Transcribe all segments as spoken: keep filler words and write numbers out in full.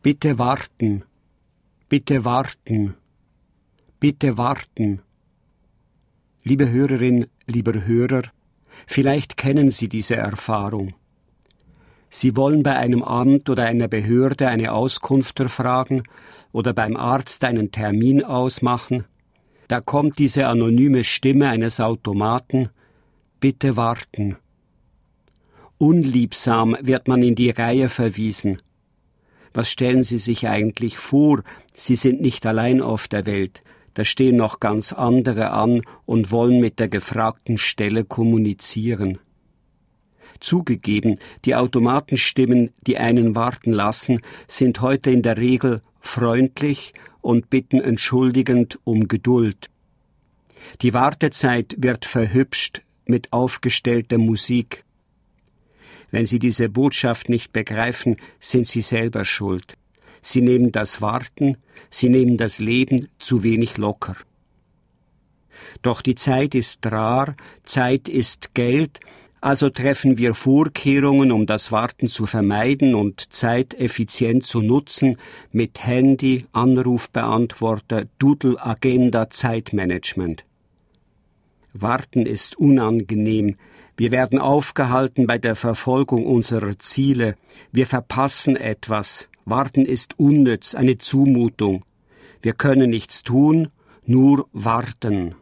Bitte warten, bitte warten, bitte warten. Liebe Hörerin, lieber Hörer, vielleicht kennen Sie diese Erfahrung. Sie wollen bei einem Amt oder einer Behörde eine Auskunft erfragen oder beim Arzt einen Termin ausmachen. Da kommt diese anonyme Stimme eines Automaten: Bitte warten. Unliebsam wird man in die Reihe verwiesen. Was stellen Sie sich eigentlich vor? Sie sind nicht allein auf der Welt. Da stehen noch ganz andere an und wollen mit der gefragten Stelle kommunizieren. Zugegeben, die Automatenstimmen, die einen warten lassen, sind heute in der Regel freundlich und bitten entschuldigend um Geduld. Die Wartezeit wird verhübscht mit aufgestellter Musik. Wenn Sie diese Botschaft nicht begreifen, sind Sie selber schuld. Sie nehmen das Warten, Sie nehmen das Leben zu wenig locker. Doch die Zeit ist rar, Zeit ist Geld, also treffen wir Vorkehrungen, um das Warten zu vermeiden und Zeit effizient zu nutzen mit Handy, Anrufbeantworter, Doodle, Agenda, Zeitmanagement. Warten ist unangenehm. Wir werden aufgehalten bei der Verfolgung unserer Ziele. Wir verpassen etwas. Warten ist unnütz, eine Zumutung. Wir können nichts tun, nur warten.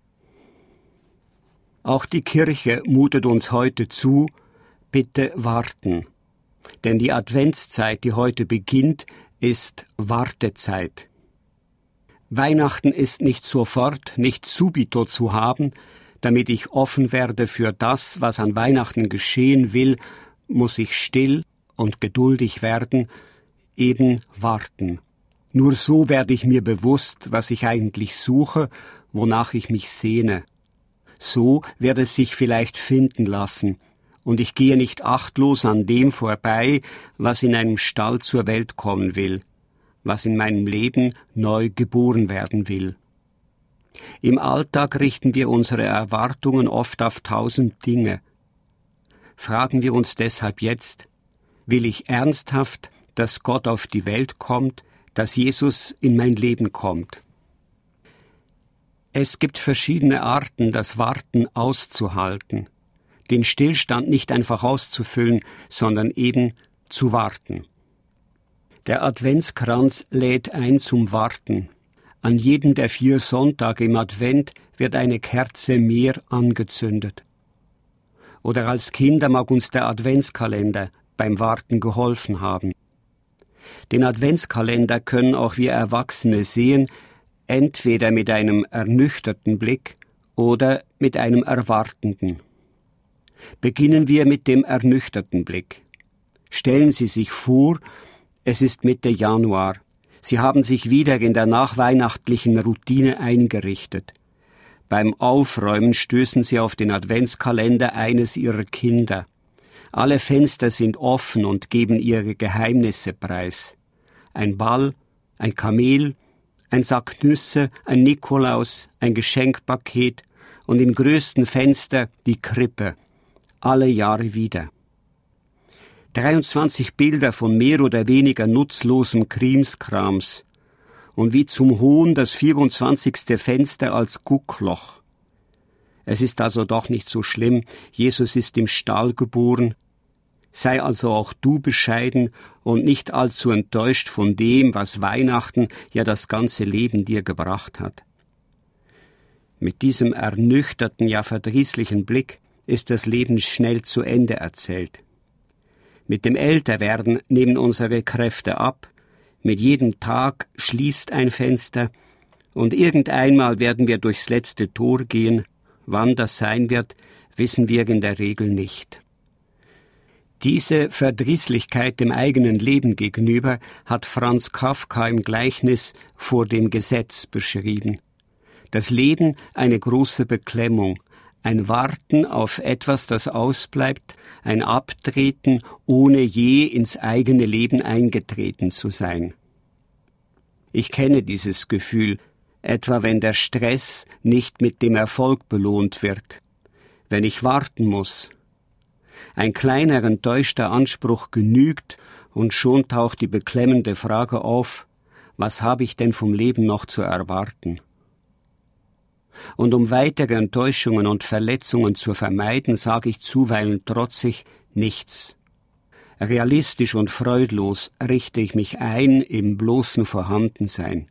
Auch die Kirche mutet uns heute zu, bitte warten. Denn die Adventszeit, die heute beginnt, ist Wartezeit. Weihnachten ist nicht sofort, nicht subito zu haben. Damit ich offen werde für das, was an Weihnachten geschehen will, muss ich still und geduldig werden, eben warten. Nur so werde ich mir bewusst, was ich eigentlich suche, wonach ich mich sehne. So wird es sich vielleicht finden lassen, und ich gehe nicht achtlos an dem vorbei, was in einem Stall zur Welt kommen will, was in meinem Leben neu geboren werden will. Im Alltag richten wir unsere Erwartungen oft auf tausend Dinge. Fragen wir uns deshalb jetzt: Will ich ernsthaft, dass Gott auf die Welt kommt, dass Jesus in mein Leben kommt? Es gibt verschiedene Arten, das Warten auszuhalten, den Stillstand nicht einfach auszufüllen, sondern eben zu warten. Der Adventskranz lädt ein zum Warten. An jedem der vier Sonntage im Advent wird eine Kerze mehr angezündet. Oder als Kinder mag uns der Adventskalender beim Warten geholfen haben. Den Adventskalender können auch wir Erwachsene sehen, entweder mit einem ernüchterten Blick oder mit einem erwartenden. Beginnen wir mit dem ernüchterten Blick. Stellen Sie sich vor, es ist Mitte Januar. Sie haben sich wieder in der nachweihnachtlichen Routine eingerichtet. Beim Aufräumen stößen Sie auf den Adventskalender eines Ihrer Kinder. Alle Fenster sind offen und geben ihre Geheimnisse preis. Ein Ball, ein Kamel, ein Sack Nüsse, ein Nikolaus, ein Geschenkpaket und im größten Fenster die Krippe. Alle Jahre wieder. dreiundzwanzig Bilder von mehr oder weniger nutzlosem Krimskrams und wie zum Hohn das vierundzwanzigste Fenster als Guckloch. Es ist also doch nicht so schlimm, Jesus ist im Stall geboren. Sei also auch du bescheiden und nicht allzu enttäuscht von dem, was Weihnachten, ja das ganze Leben dir gebracht hat. Mit diesem ernüchterten, ja verdrießlichen Blick ist das Leben schnell zu Ende erzählt. Mit dem Älterwerden nehmen unsere Kräfte ab, mit jedem Tag schließt ein Fenster und irgendeinmal werden wir durchs letzte Tor gehen. Wann das sein wird, wissen wir in der Regel nicht. Diese Verdrießlichkeit dem eigenen Leben gegenüber hat Franz Kafka im Gleichnis Vor dem Gesetz beschrieben. Das Leben eine große Beklemmung, ein Warten auf etwas, das ausbleibt, ein Abtreten, ohne je ins eigene Leben eingetreten zu sein. Ich kenne dieses Gefühl, etwa wenn der Stress nicht mit dem Erfolg belohnt wird, wenn ich warten muss. Ein kleiner enttäuschter Anspruch genügt, Und schon taucht die beklemmende Frage auf, was habe ich denn vom Leben noch zu erwarten? Und um weitere Enttäuschungen und Verletzungen zu vermeiden, sage ich zuweilen trotzig nichts. Realistisch und freudlos richte ich mich ein im bloßen Vorhandensein.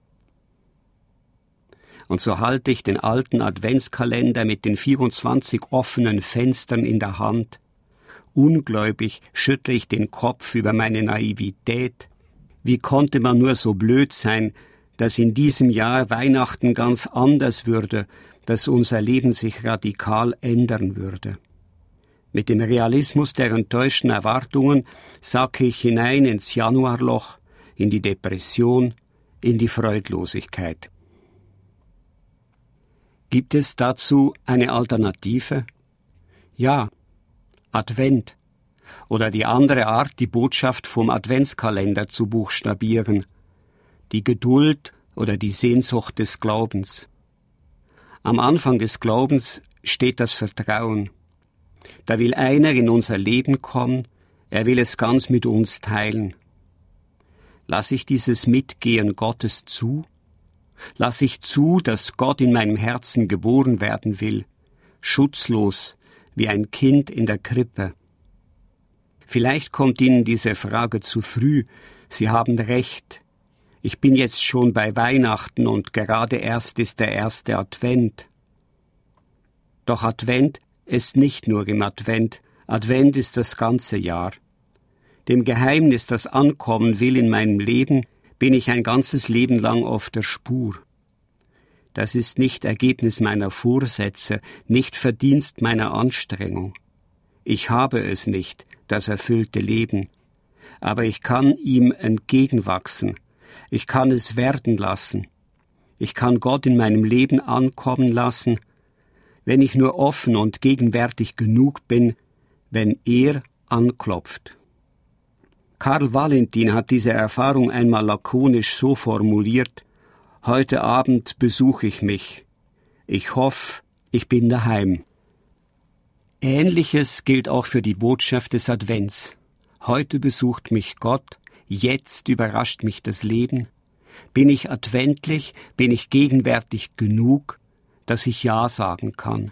Und so halte ich den alten Adventskalender mit den vierundzwanzig offenen Fenstern in der Hand. Ungläubig schüttle ich den Kopf über meine Naivität. Wie konnte man nur so blöd sein, dass in diesem Jahr Weihnachten ganz anders würde, dass unser Leben sich radikal ändern würde. Mit dem Realismus der enttäuschten Erwartungen sacke ich hinein ins Januarloch, in die Depression, in die Freudlosigkeit. Gibt es dazu eine Alternative? Ja, Advent. Oder die andere Art, die Botschaft vom Adventskalender zu buchstabieren. Die Geduld oder die Sehnsucht des Glaubens. Am Anfang des Glaubens steht das Vertrauen. Da will einer in unser Leben kommen, er will es ganz mit uns teilen. Lass ich dieses Mitgehen Gottes zu? Lass ich zu, dass Gott in meinem Herzen geboren werden will, schutzlos wie ein Kind in der Krippe? Vielleicht kommt Ihnen diese Frage zu früh. Sie haben recht. Ich bin jetzt schon bei Weihnachten und gerade erst ist der erste Advent. Doch Advent ist nicht nur im Advent. Advent ist das ganze Jahr. Dem Geheimnis, das ankommen will in meinem Leben, bin ich ein ganzes Leben lang auf der Spur. Das ist nicht Ergebnis meiner Vorsätze, nicht Verdienst meiner Anstrengung. Ich habe es nicht, das erfüllte Leben, aber ich kann ihm entgegenwachsen, ich kann es werden lassen, ich kann Gott in meinem Leben ankommen lassen, wenn ich nur offen und gegenwärtig genug bin, wenn er anklopft. Karl Valentin hat diese Erfahrung einmal lakonisch so formuliert: Heute Abend besuche ich mich. Ich hoffe, ich bin daheim. Ähnliches gilt auch für die Botschaft des Advents. Heute besucht mich Gott, jetzt überrascht mich das Leben. Bin ich adventlich, bin ich gegenwärtig genug, dass ich Ja sagen kann.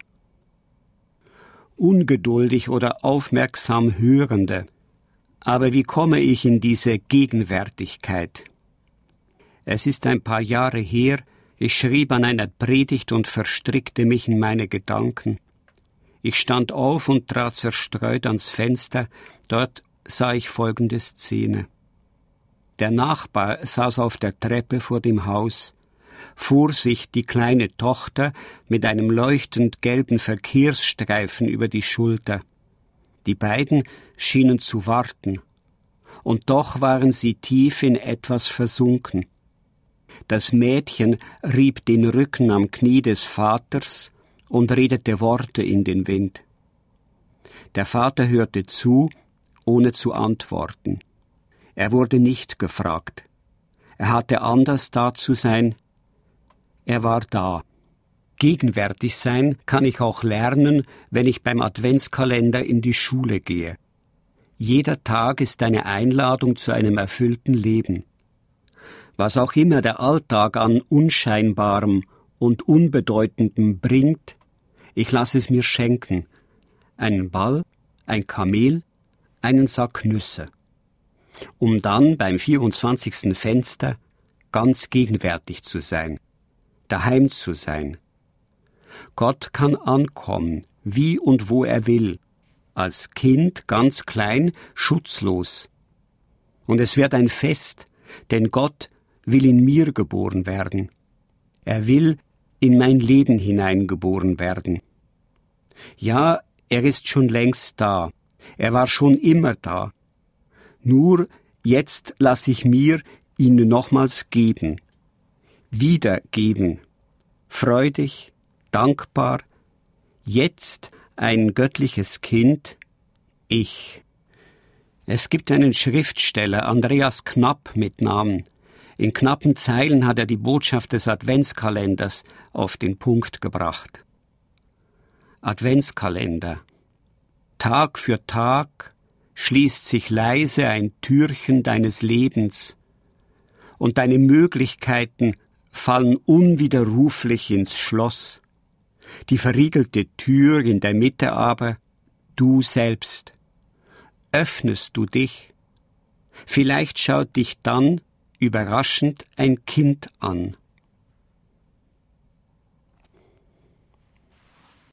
Ungeduldig oder aufmerksam Hörende. Aber wie komme ich in diese Gegenwärtigkeit? Es ist ein paar Jahre her, ich schrieb an einer Predigt und verstrickte mich in meine Gedanken. Ich stand auf und trat zerstreut ans Fenster, dort sah ich folgende Szene. Der Nachbar saß auf der Treppe vor dem Haus, vor sich die kleine Tochter mit einem leuchtend gelben Verkehrsstreifen über die Schulter. Die beiden schienen zu warten, und doch waren sie tief in etwas versunken. Das Mädchen rieb den Rücken am Knie des Vaters und redete Worte in den Wind. Der Vater hörte zu, ohne zu antworten. Er wurde nicht gefragt. Er hatte anders da zu sein. Er war da. Gegenwärtig sein kann ich auch lernen, wenn ich beim Adventskalender in die Schule gehe. Jeder Tag ist eine Einladung zu einem erfüllten Leben. Was auch immer der Alltag an Unscheinbarem und Unbedeutendem bringt, ich lasse es mir schenken. Einen Ball, ein Kamel, einen Sack Nüsse. Um dann beim vierundzwanzigsten Fenster ganz gegenwärtig zu sein, daheim zu sein. Gott kann ankommen, wie und wo er will, als Kind ganz klein, schutzlos. Und es wird ein Fest, denn Gott will in mir geboren werden. Er will in mein Leben hineingeboren werden. Ja, er ist schon längst da. Er war schon immer da. Nur jetzt lasse ich mir ihn nochmals geben. Wiedergeben. Freudig, dankbar. Jetzt ein göttliches Kind. Ich. Es gibt einen Schriftsteller, Andreas Knapp mit Namen. In knappen Zeilen hat er die Botschaft des Adventskalenders auf den Punkt gebracht. Adventskalender. Tag für Tag, schließt sich leise ein Türchen deines Lebens, und deine Möglichkeiten fallen unwiderruflich ins Schloss. Die verriegelte Tür in der Mitte aber, du selbst. Öffnest du dich? Vielleicht schaut dich dann überraschend ein Kind an.